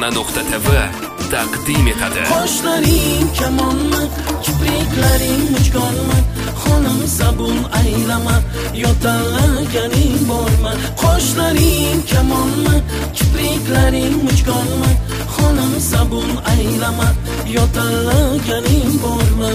Farg'ona.tv taqdim etadi. Qoshlaring kamonmi, kipriklaring mujgonmi, xonim sabun aylama, yo'talaganing bormi? Qoshlaring kamonmi, kipriklaring mujgonmi, xonim sabun aylama, yo'talaganing bormi?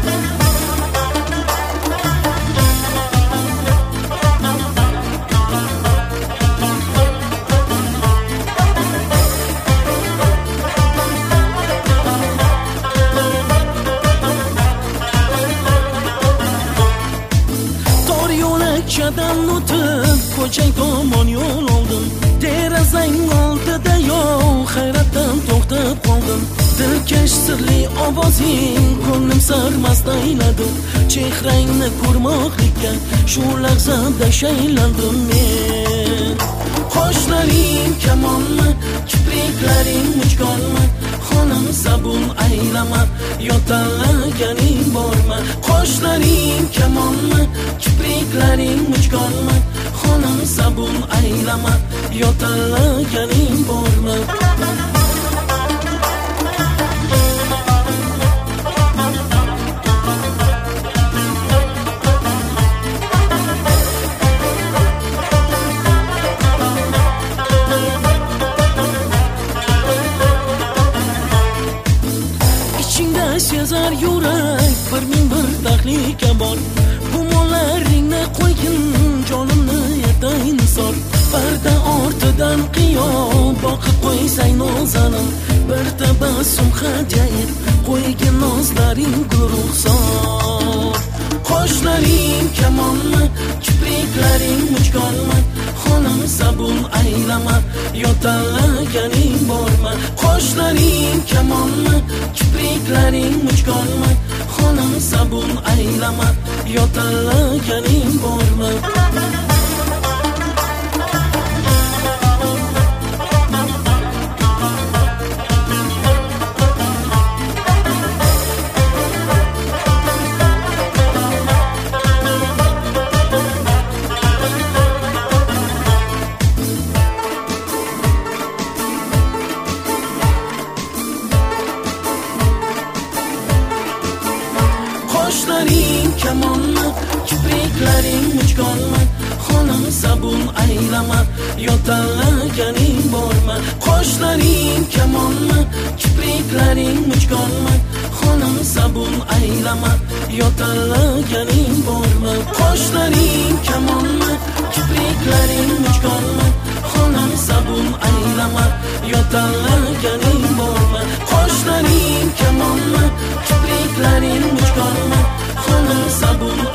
Yo'lakchadan o'tib ko'chang tomon yo'l oldim, derazang oldida yo'q, hayratdan to'xtab qoldim. Dilkash sirli ovozing ko'nglim sarmast ayladi, chehrangni ko'rmoqlikka shu lahzada shaylandim men. Qoshlaring kamonmi, kipriklaring mujgonmi, xonim sabun aylama, yo'talaganing bormi? Qoshlaring kamonmi, kipriklaring mujgonmi, xonim sabun aylama, yo'talaganing bormi? Sezar yurak bir ming bir tahlika bor, gumonlaringni qo'ygin, jonimni etayin sor. Parda ortidan qiyob boqib qo'ysang nozanim, bir tabassum hadya et, qo'ygin nozlaring gul ruxsor. Qoshlaring kamonmi, kipriklaring mujgonmi, xonim sabun aylama, yo'talaganing bormi? Qoshlaring kamonmi, kipriklaring mujgonmi, xonim sabun aylama, yo'talaganing bormi? Qoshlaring kamonmi, kipriklaring mujgonmi, xonim sabun aylama, yo'talaganing bormi? Qoshlaring kamonmi, kipriklaring mujgonmi, xonim sabun aylama, yo'talaganing bormi? Qoshlaring kamonmi, kipriklaring mujgonmi, xonim sabun aylama, yo'talaganing bormi? Qoshlaring kamonmi, kipriklaring mujgonmi, xonim sabun